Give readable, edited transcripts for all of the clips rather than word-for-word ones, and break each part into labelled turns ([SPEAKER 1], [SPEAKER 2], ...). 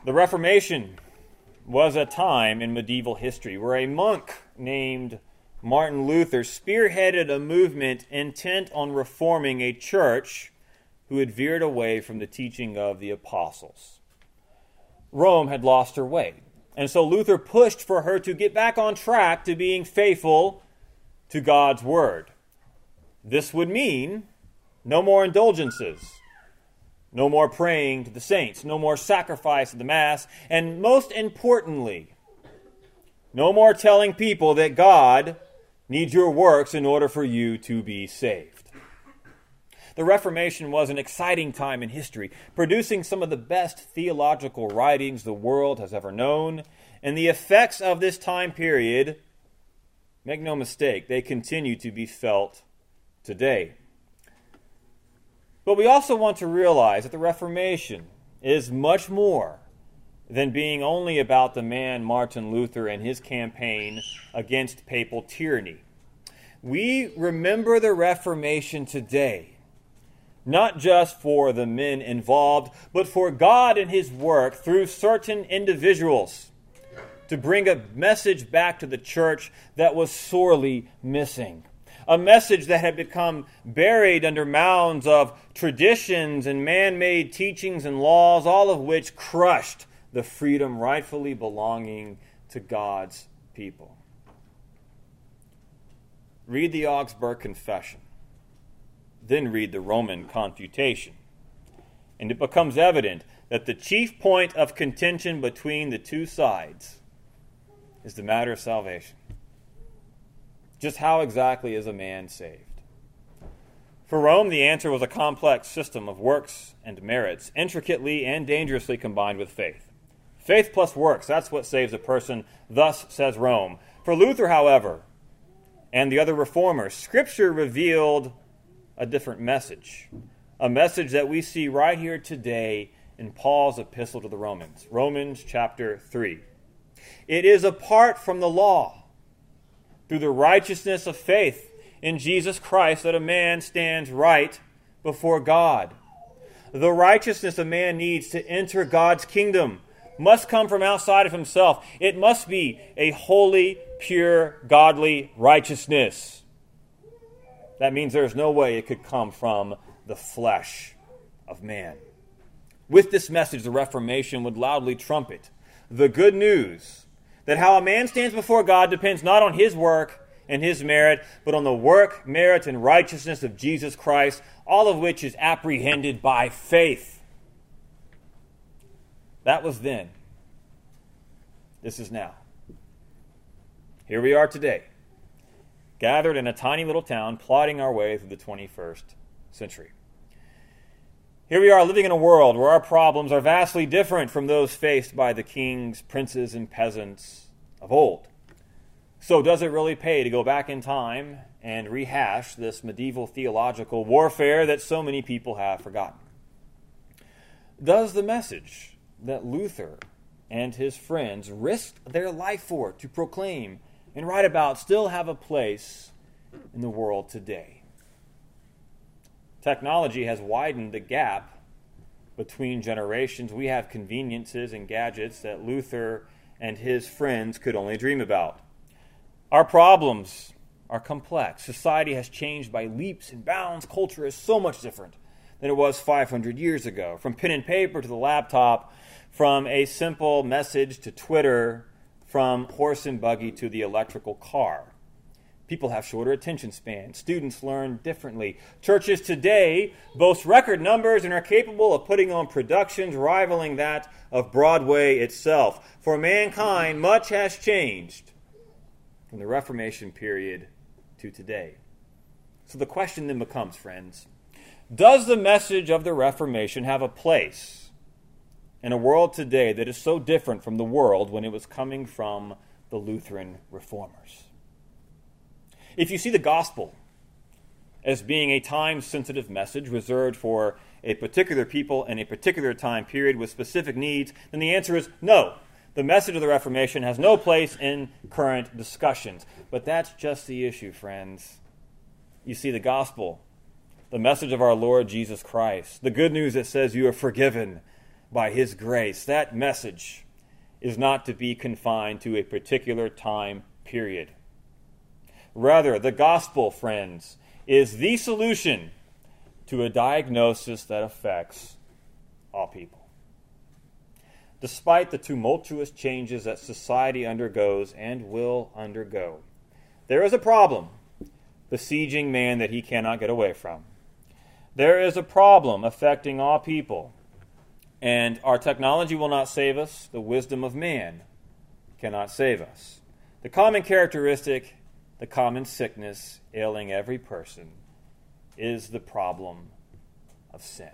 [SPEAKER 1] The Reformation was a time in medieval history where a monk named Martin Luther spearheaded a movement intent on reforming a church who had veered away from the teaching of the apostles. Rome had lost her way, and so Luther pushed for her to get back on track to being faithful to God's word. This would mean no more indulgences, no more praying to the saints, no more sacrifice of the Mass, and most importantly, no more telling people that God needs your works in order for you to be saved. The Reformation was an exciting time in history, producing some of the best theological writings the world has ever known, and the effects of this time period, make no mistake, they continue to be felt today. But we also want to realize that the Reformation is much more than being only about the man Martin Luther and his campaign against papal tyranny. We remember the Reformation today, not just for the men involved, but for God and his work through certain individuals to bring a message back to the church that was sorely missing. A message that had become buried under mounds of traditions and man-made teachings and laws, all of which crushed the freedom rightfully belonging to God's people. Read the Augsburg Confession, then read the Roman Confutation, and it becomes evident that the chief point of contention between the two sides is the matter of salvation. Just how exactly is a man saved? For Rome, the answer was a complex system of works and merits, intricately and dangerously combined with faith. Faith plus works, that's what saves a person, thus says Rome. For Luther, however, and the other reformers, Scripture revealed a different message, a message that we see right here today in Paul's epistle to the Romans, Romans chapter 3. It is apart from the law, through the righteousness of faith in Jesus Christ, that a man stands right before God. The righteousness a man needs to enter God's kingdom must come from outside of himself. It must be a holy, pure, godly righteousness. That means there's no way it could come from the flesh of man. With this message, the Reformation would loudly trumpet the good news that how a man stands before God depends not on his work and his merit, but on the work, merit, and righteousness of Jesus Christ, all of which is apprehended by faith. That was then. This is now. Here we are today, gathered in a tiny little town, plodding our way through the 21st century. Here we are living in a world where our problems are vastly different from those faced by the kings, princes, and peasants of old. So does it really pay to go back in time and rehash this medieval theological warfare that so many people have forgotten? Does the message that Luther and his friends risked their life for to proclaim and write about still have a place in the world today? Technology has widened the gap between generations. We have conveniences and gadgets that Luther and his friends could only dream about. Our problems are complex. Society has changed by leaps and bounds. Culture is so much different than it was 500 years ago. From pen and paper to the laptop, from a simple message to Twitter, from horse and buggy to the electrical car. People have shorter attention spans. Students learn differently. Churches today boast record numbers and are capable of putting on productions rivaling that of Broadway itself. For mankind, much has changed from the Reformation period to today. So the question then becomes, friends, does the message of the Reformation have a place in a world today that is so different from the world when it was coming from the Lutheran reformers? If you see the gospel as being a time-sensitive message reserved for a particular people in a particular time period with specific needs, then the answer is no. The message of the Reformation has no place in current discussions. But that's just the issue, friends. You see, the gospel, the message of our Lord Jesus Christ, the good news that says you are forgiven, by his grace. That message is not to be confined to a particular time period. Rather, the gospel, friends, is the solution to a diagnosis that affects all people. Despite the tumultuous changes that society undergoes and will undergo, there is a problem besieging man that he cannot get away from. There is a problem affecting all people, and our technology will not save us. The wisdom of man cannot save us. The common characteristic, the common sickness ailing every person is the problem of sin.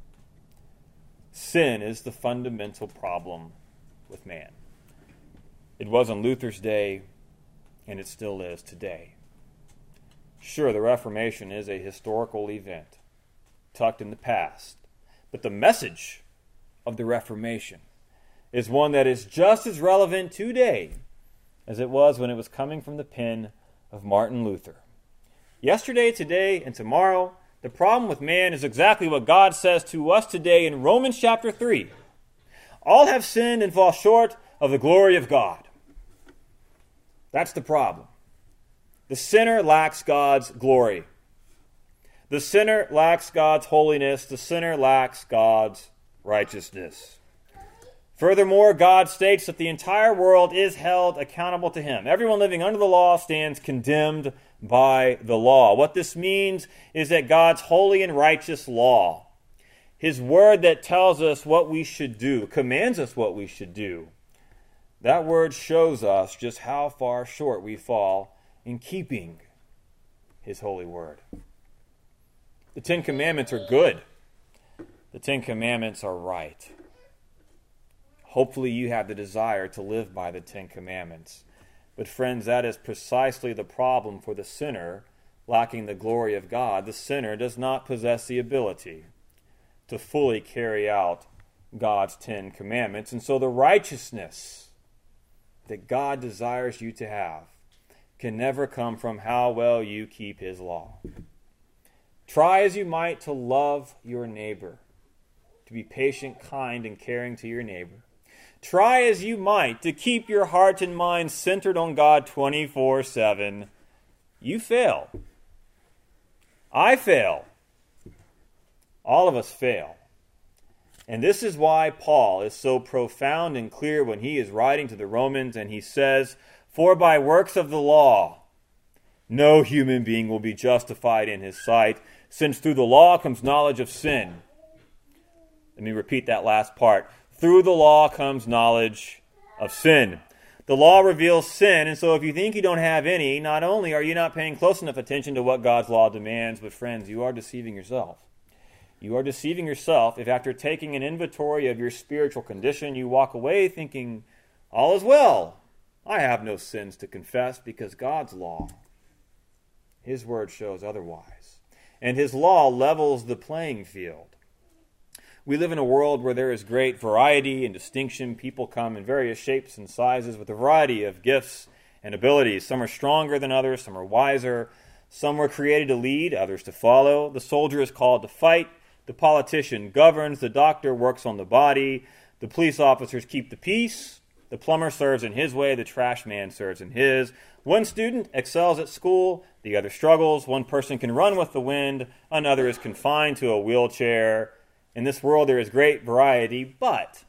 [SPEAKER 1] Sin is the fundamental problem with man. It was on Luther's day, and it still is today. Sure, the Reformation is a historical event tucked in the past, but the message of the Reformation is one that is just as relevant today as it was when it was coming from the pen of Martin Luther. Yesterday, today, and tomorrow, the problem with man is exactly what God says to us today in Romans chapter 3. All have sinned and fall short of the glory of God. That's the problem. The sinner lacks God's glory. The sinner lacks God's holiness. The sinner lacks God's righteousness. Furthermore, God states that the entire world is held accountable to him. Everyone living under the law stands condemned by the law. What this means is that God's holy and righteous law, his word that tells us what we should do, commands us what we should do, that word shows us just how far short we fall in keeping his holy word. The Ten Commandments are good. The Ten Commandments are right. Hopefully you have the desire to live by the Ten Commandments. But friends, that is precisely the problem for the sinner lacking the glory of God. The sinner does not possess the ability to fully carry out God's Ten Commandments. And so the righteousness that God desires you to have can never come from how well you keep his law. Try as you might to love your neighbor, to be patient, kind, and caring to your neighbor. Try as you might to keep your heart and mind centered on God 24/7. You fail. I fail. All of us fail. And this is why Paul is so profound and clear when he is writing to the Romans and he says, "For by works of the law, no human being will be justified in his sight, since through the law comes knowledge of sin." Let me repeat that last part. Through the law comes knowledge of sin. The law reveals sin, and so if you think you don't have any, not only are you not paying close enough attention to what God's law demands, but friends, you are deceiving yourself. You are deceiving yourself if after taking an inventory of your spiritual condition, you walk away thinking, all is well. I have no sins to confess because God's law, his word shows otherwise. And his law levels the playing field. We live in a world where there is great variety and distinction. People come in various shapes and sizes with a variety of gifts and abilities. Some are stronger than others, some are wiser. Some were created to lead, others to follow. The soldier is called to fight. The politician governs. The doctor works on the body. The police officers keep the peace. The plumber serves in his way. The trash man serves in his. One student excels at school. The other struggles. One person can run with the wind. Another is confined to a wheelchair. In this world there is great variety, but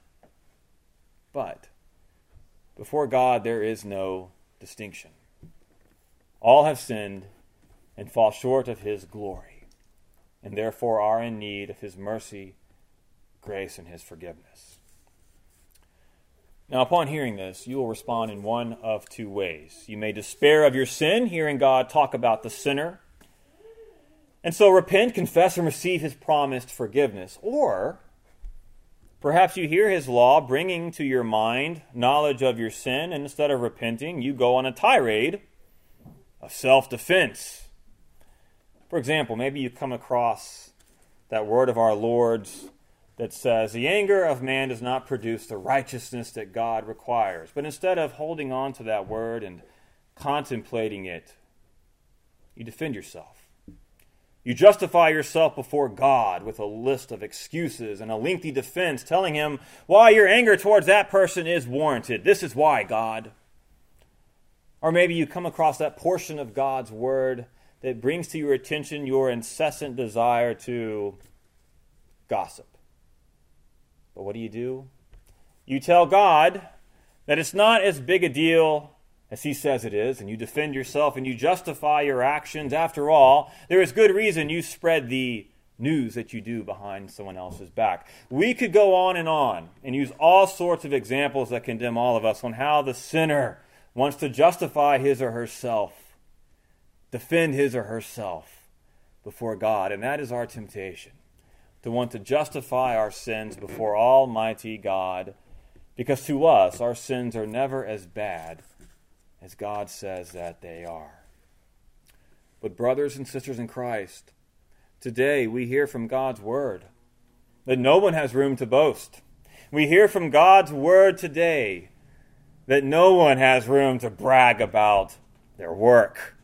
[SPEAKER 1] before God there is no distinction. All have sinned and fall short of his glory, and therefore are in need of his mercy, grace, and his forgiveness. Now, upon hearing this, you will respond in one of two ways. You may despair of your sin, hearing God talk about the sinner, and so repent, confess, and receive his promised forgiveness. Or perhaps you hear his law bringing to your mind knowledge of your sin, and instead of repenting, you go on a tirade of self-defense. For example, maybe you come across that word of our Lord's that says, the anger of man does not produce the righteousness that God requires. But instead of holding on to that word and contemplating it, you defend yourself. You justify yourself before God with a list of excuses and a lengthy defense telling him why your anger towards that person is warranted. This is why, God. Or maybe you come across that portion of God's word that brings to your attention your incessant desire to gossip. But what do? You tell God that it's not as big a deal as he says it is, and you defend yourself and you justify your actions. After all, there is good reason you spread the news that you do behind someone else's back. We could go on and use all sorts of examples that condemn all of us on how the sinner wants to justify his or herself, defend his or herself before God. And that is our temptation, to want to justify our sins before Almighty God, because to us, our sins are never as bad as God says that they are. But brothers and sisters in Christ, today we hear from God's word that no one has room to boast. We hear from God's word today that no one has room to brag about their work.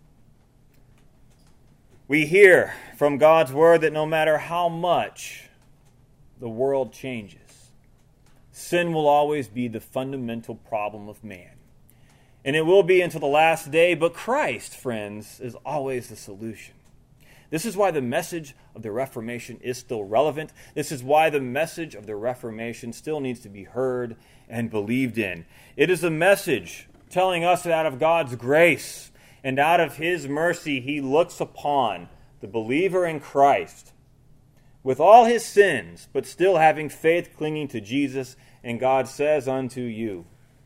[SPEAKER 1] We hear from God's word that no matter how much the world changes, sin will always be the fundamental problem of man. And it will be until the last day, but Christ, friends, is always the solution. This is why the message of the Reformation is still relevant. This is why the message of the Reformation still needs to be heard and believed in. It is a message telling us that out of God's grace and out of his mercy, he looks upon the believer in Christ with all his sins, but still having faith clinging to Jesus. And God says unto you,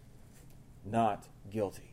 [SPEAKER 1] not guilty.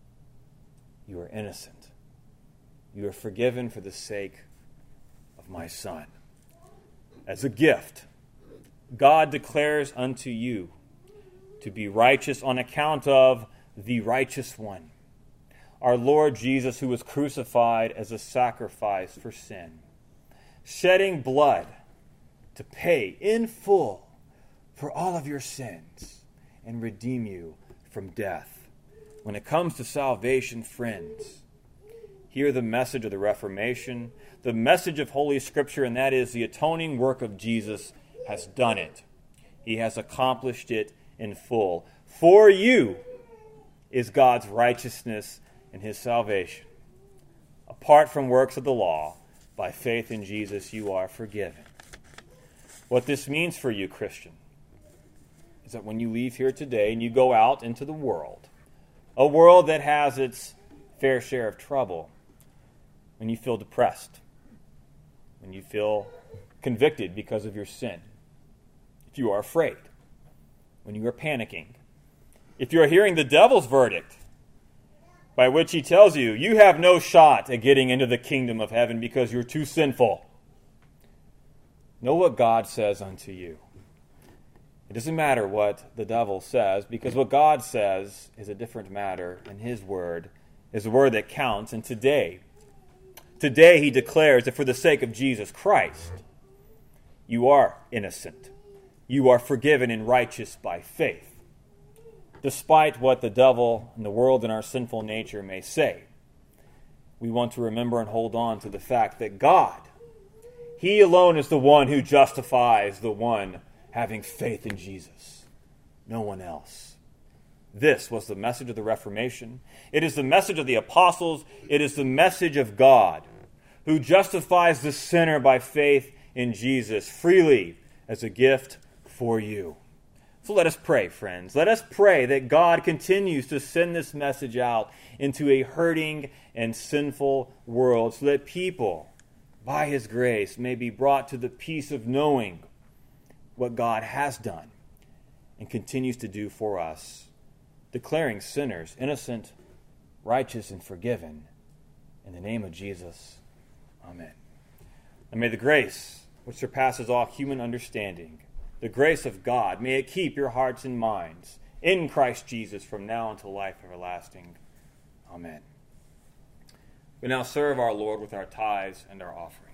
[SPEAKER 1] You are innocent. You are forgiven for the sake of my Son. As a gift, God declares unto you to be righteous on account of the righteous one, our Lord Jesus, who was crucified as a sacrifice for sin, shedding blood to pay in full for all of your sins and redeem you from death. When it comes to salvation, friends, hear the message of the Reformation, the message of Holy Scripture, and that is the atoning work of Jesus has done it. He has accomplished it in full. For you is God's righteousness and his salvation. Apart from works of the law, by faith in Jesus, you are forgiven. What this means for you, Christian, is that when you leave here today and you go out into the world, a world that has its fair share of trouble, when you feel depressed, when you feel convicted because of your sin, if you are afraid, when you are panicking, if you are hearing the devil's verdict, by which he tells you, you have no shot at getting into the kingdom of heaven because you're too sinful, know what God says unto you. It doesn't matter what the devil says, because what God says is a different matter, and his word is a word that counts. And today he declares that for the sake of Jesus Christ, you are innocent. You are forgiven and righteous by faith, despite what the devil and the world and our sinful nature may say. We want to remember and hold on to the fact that God, he alone is the one who justifies the one having faith in Jesus. No one else. This was the message of the Reformation. It is the message of the apostles. It is the message of God, who justifies the sinner by faith in Jesus freely as a gift for you. So let us pray, friends. Let us pray that God continues to send this message out into a hurting and sinful world, so that people, by his grace, may be brought to the peace of knowing what God has done and continues to do for us, declaring sinners innocent, righteous, and forgiven. In the name of Jesus, amen. And may the grace which surpasses all human understanding, the grace of God, may it keep your hearts and minds in Christ Jesus from now until life everlasting. Amen. We now serve our Lord with our tithes and our offering.